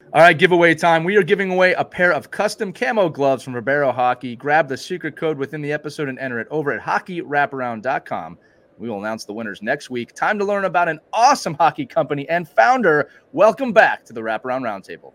All right, giveaway time. We are giving away a pair of custom camo gloves from Verbero Hockey. Grab the secret code within the episode and enter it over at hockeywraparound.com. We will announce the winners next week. Time to learn about an awesome hockey company and founder. Welcome back to the Wraparound Roundtable.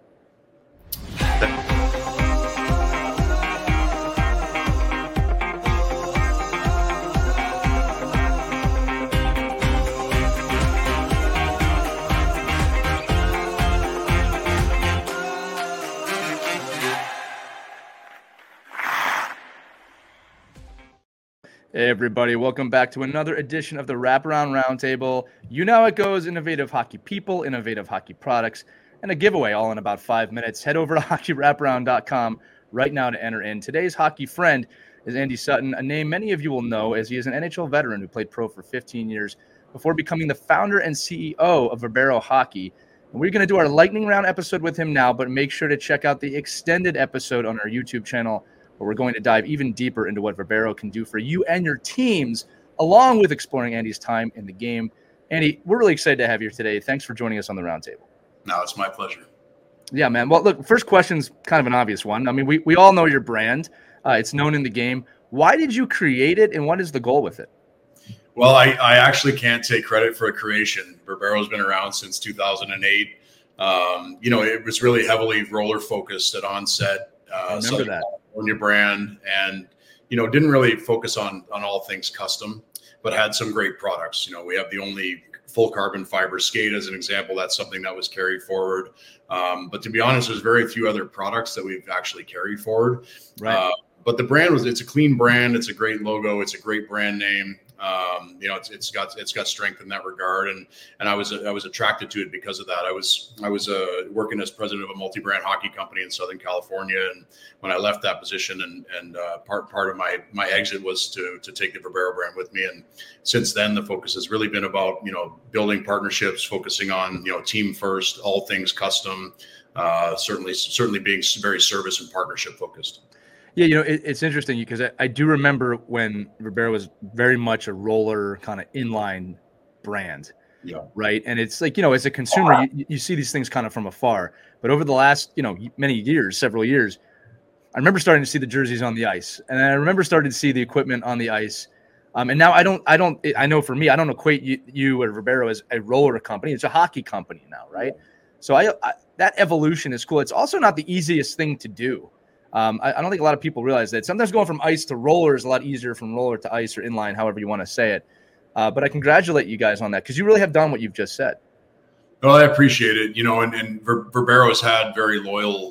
Hey, everybody. Welcome back to another edition of the Wraparound Roundtable. You know how it goes. Innovative hockey people, innovative hockey products, and a giveaway all in about 5 minutes. Head over to hockeywraparound.com right now to enter in. Today's hockey friend is Andy Sutton, a name many of you will know as he is an NHL veteran who played pro for 15 years before becoming the founder and CEO of Verbero Hockey. And we're going to do our lightning round episode with him now, but make sure to check out the extended episode on our YouTube channel, where we're going to dive even deeper into what Verbero can do for you and your teams, along with exploring Andy's time in the game. Andy, we're really excited to have you here today. Thanks for joining us on the roundtable. No, it's my pleasure. Yeah, man. Well, look, first question's kind of an obvious one. I mean, we all know your brand. It's known in the game. Why did you create it, and what is the goal with it? Well, I actually can't take credit for a creation. Verbero's been around since 2008. It was really heavily roller focused at onset. I remember that. California brand, and didn't really focus on all things custom, but had some great products. We have the only full carbon fiber skate as an example. That's something that was carried forward, but to be honest, there's very few other products that we've actually carried forward. Right. But the brand it's a clean brand. It's a great logo. It's a great brand name. It's got strength in that regard, and I was attracted to it because of that. I was working as president of a multi-brand hockey company in Southern California, and when I left that position, and part of my exit was to take the Verbero brand with me. And since then, the focus has really been about building partnerships, focusing on team first, all things custom, certainly being very service and partnership focused. Yeah, it's interesting because I do remember when Verbero was very much a roller kind of inline brand, right? And it's like, as a consumer, you see these things kind of from afar. But over the last, several years, I remember starting to see the jerseys on the ice, and I remember starting to see the equipment on the ice. And now I know for me, I don't equate you or Verbero as a roller company. It's a hockey company now, right? So that evolution is cool. It's also not the easiest thing to do. I don't think a lot of people realize that. Sometimes going from ice to roller is a lot easier from roller to ice or inline, however you want to say it. But I congratulate you guys on that because you really have done what you've just said. Well, I appreciate it. And Verbero's had very loyal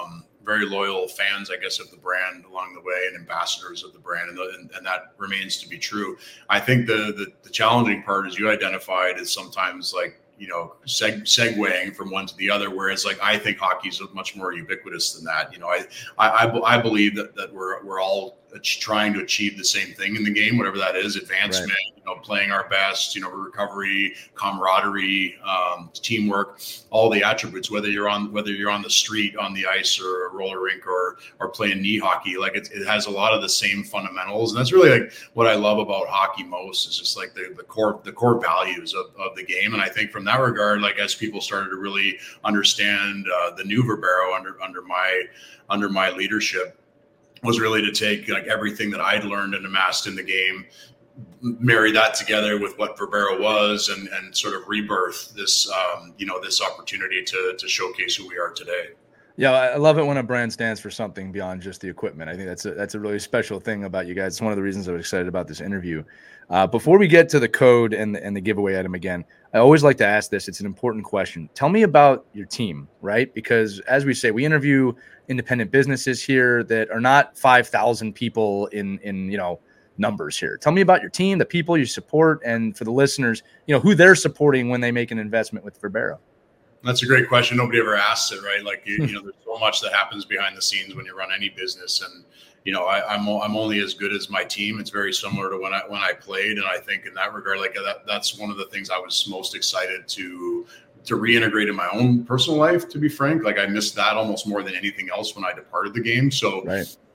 fans, I guess, of the brand along the way, and ambassadors of the brand, and that remains to be true. I think the challenging part, as you identified, is sometimes like segueing from one to the other, whereas I think hockey's much more ubiquitous than that. I believe that we're all trying to achieve the same thing in the game, whatever that is: advancement, right. Playing our best, recovery, camaraderie, teamwork, all the attributes. Whether you're on the street, on the ice, or a roller rink, or playing knee hockey, it has a lot of the same fundamentals, and that's really what I love about hockey most is just the core values of the game. And I think from that regard, as people started to really understand the new Verbero under my leadership, was really to take everything that I'd learned and amassed in the game, marry that together with what Verbero was, and sort of rebirth this this opportunity to showcase who we are today. Yeah, I love it when a brand stands for something beyond just the equipment. I think that's a really special thing about you guys. It's one of the reasons I was excited about this interview. Before we get to the code and the giveaway item again, I always like to ask this. It's an important question. Tell me about your team, right? Because as we say, we interview independent businesses here that are not 5,000 people in numbers here. Tell me about your team, the people you support, and for the listeners, who they're supporting when they make an investment with Verbero. That's a great question. Nobody ever asks it, right? There's so much that happens behind the scenes when you run any business, and I'm only as good as my team. It's very similar to when I played, and I think in that regard, that's one of the things I was most excited to reintegrate in my own personal life. To be frank, I missed that almost more than anything else when I departed the game. So, right.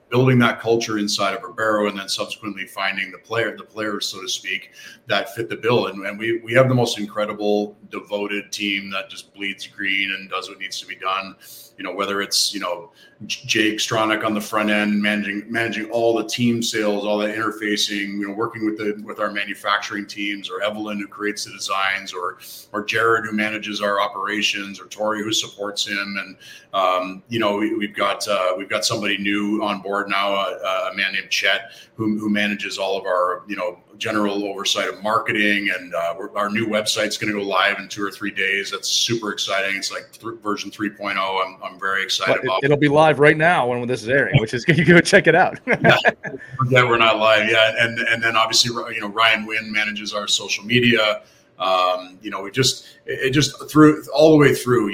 building that culture inside of Verbero, and then subsequently finding the players, so to speak, that fit the bill. And we have the most incredible, devoted team that just bleeds green and does what needs to be done. Whether it's, Jake Stronach on the front end, managing all the team sales, all that interfacing, working with our manufacturing teams, or Evelyn who creates the designs, or Jared who manages our operations, or Tori who supports him. And, we've got somebody new on board now, a man named Chet, who manages all of our, general oversight of marketing. And our new website's going to go live in 2 or 3 days. That's super exciting. It's like version 3.0. I'm very excited about. It'll be live right now when this is airing, which is you go check it out. Yeah, we're not live yet. And then obviously, Ryan Wynn manages our social media. We just through all the way through,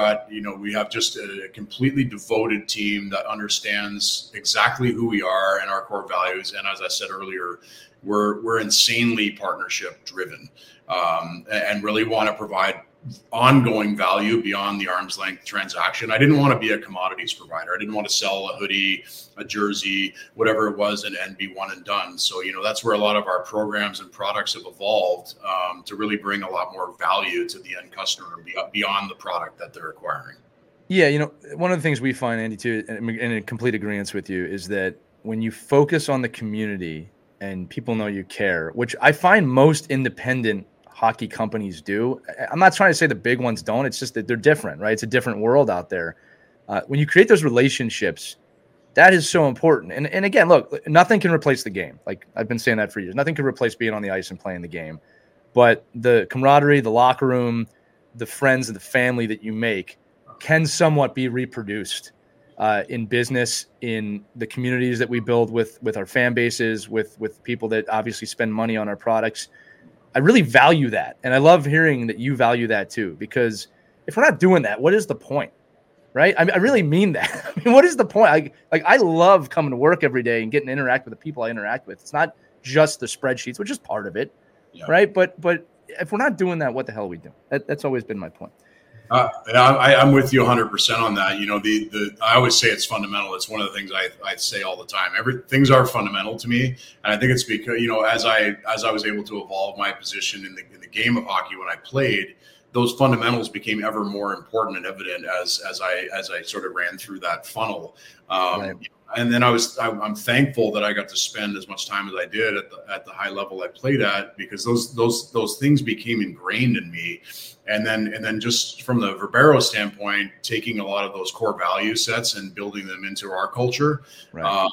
we have just a completely devoted team that understands exactly who we are and our core values. And as I said earlier, we're insanely partnership driven, and really want to provide ongoing value beyond the arm's length transaction. I didn't want to be a commodities provider. I didn't want to sell a hoodie, a jersey, whatever it was, and be one and done. So, that's where a lot of our programs and products have evolved, to really bring a lot more value to the end customer beyond the product that they're acquiring. Yeah. One of the things we find, Andy, too, and in complete agreement with you, is that when you focus on the community and people know you care, which I find most independent hockey companies do. I'm not trying to say the big ones don't. It's just that they're different, right? It's a different world out there. When you create those relationships, that is so important. And again, look, nothing can replace the game. Like I've been saying that for years. Nothing can replace being on the ice and playing the game. But the camaraderie, the locker room, the friends and the family that you make can somewhat be reproduced in business, in the communities that we build with our fan bases, with people that obviously spend money on our products. I really value that. And I love hearing that you value that too, because if we're not doing that, what is the point? Right? I really mean that. What is the point? I love coming to work every day and getting to interact with the people I interact with. It's not just the spreadsheets, which is part of it. Yeah. Right. But if we're not doing that, what the hell are we doing? That's always been my point. I'm with you 100% on that. I always say it's fundamental. It's one of the things I say all the time. Things are fundamental to me, and I think it's because as I was able to evolve my position in the game of hockey when I played, those fundamentals became ever more important and evident as I sort of ran through that funnel. Right. And then I'm thankful that I got to spend as much time as I did at the high level I played at, because those things became ingrained in me. And then just from the Verbero standpoint, taking a lot of those core value sets and building them into our culture, right.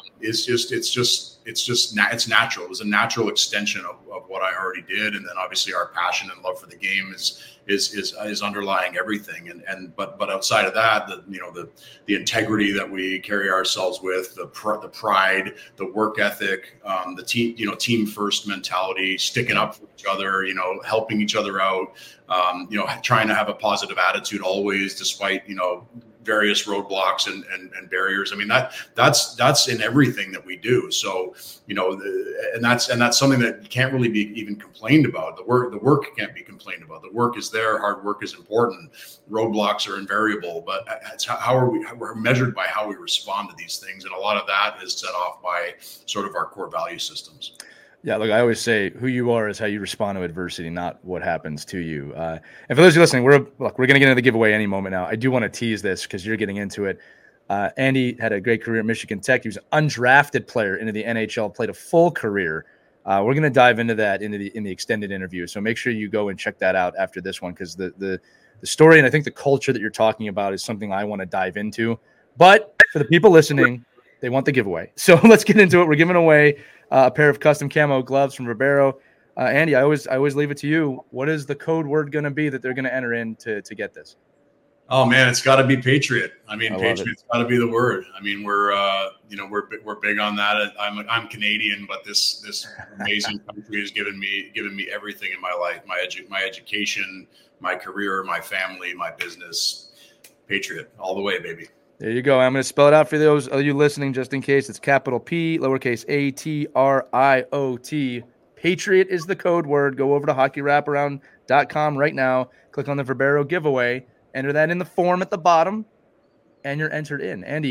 It's natural. It was a natural extension of what I already did. And then obviously our passion and love for the game is underlying everything. But outside of that, the integrity that we carry ourselves with, the pride, the work ethic, the team first mentality, sticking up for each other, helping each other out, trying to have a positive attitude always, despite, various roadblocks and barriers. I mean, that's in everything that we do. So, and that's something that can't really be even complained about. The work can't be complained about. The work is there. Hard work is important. Roadblocks are invariable, but it's we're measured by how we respond to these things. And a lot of that is set off by sort of our core value systems. Yeah, look, I always say who you are is how you respond to adversity, not what happens to you. And for those of you listening, we're going to get into the giveaway any moment now. I do want to tease this because you're getting into it. Andy had a great career at Michigan Tech. He was an undrafted player into the NHL, played a full career. We're going to dive into that in the extended interview. So make sure you go and check that out after this one, because the story and I think the culture that you're talking about is something I want to dive into. But for the people listening, they want the giveaway. So let's get into it. We're giving away a pair of custom camo gloves from Verbero. Andy, I always leave it to you. What is the code word going to be that they're going to enter in to get this? Oh man, it's got to be Patriot. I mean, Patriot's got to be the word. I mean, we're big on that. I'm Canadian, but this amazing country has given me everything in my life: my education, my career, my family, my business. Patriot, all the way, baby. There you go. I'm going to spell it out for those of you listening, just in case. It's capital P, lowercase ATRIOT. Patriot is the code word. Go over to hockeywraparound.com right now. Click on the Verbero giveaway. Enter that in the form at the bottom, and you're entered in. Andy,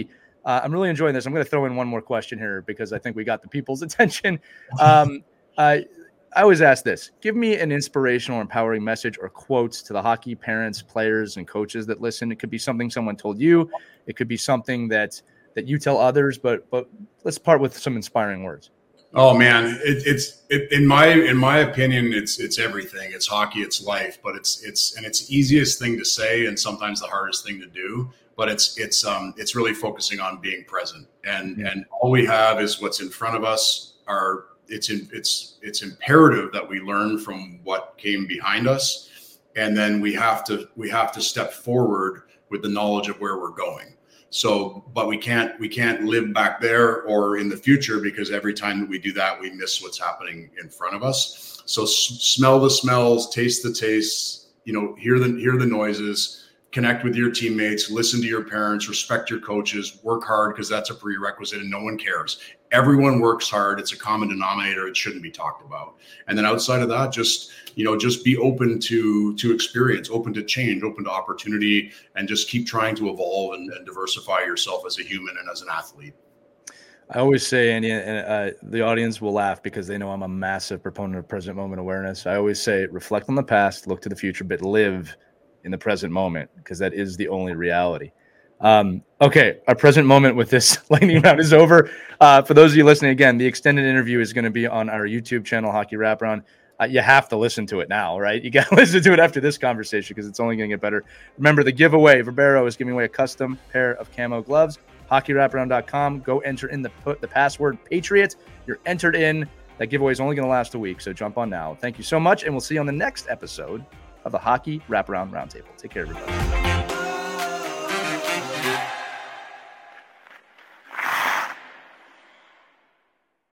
I'm really enjoying this. I'm going to throw in one more question here because I think we got the people's attention. I always ask this: give me an inspirational, empowering message or quotes to the hockey parents, players, and coaches that listen. It could be something someone told you. It could be something that you tell others. But let's part with some inspiring words. Oh man, it's in my opinion, it's everything. It's hockey, it's life, but it's the easiest thing to say and sometimes the hardest thing to do. But it's really focusing on being present, and all we have is what's in front of us. It's imperative that we learn from what came behind us, and then we have to step forward with the knowledge of where we're going. So, but we can't live back there or in the future, because every time that we do that, we miss what's happening in front of us. So smell the smells, taste the tastes, hear the noises, connect with your teammates, listen to your parents, respect your coaches, work hard, because that's a prerequisite and no one cares. Everyone works hard. It's a common denominator. It shouldn't be talked about. And then outside of that, just be open to experience, open to change, open to opportunity, and just keep trying to evolve and diversify yourself as a human and as an athlete. I always say, Andy, and the audience will laugh because they know I'm a massive proponent of present moment awareness. I always say, reflect on the past, look to the future, but live in the present moment, because that is the only reality. Okay, our present moment with this lightning round is over. For those of you listening, again, the extended interview is going to be on our YouTube channel, Hockey Wraparound. You have to listen to it now, right? You got to listen to it after this conversation because it's only going to get better. Remember, the giveaway, Verbero is giving away a custom pair of camo gloves. HockeyWraparound.com. Go enter in the password Patriot. You're entered in. That giveaway is only going to last a week, so jump on now. Thank you so much, and we'll see you on the next episode of the Hockey Wraparound Roundtable. Take care, everybody.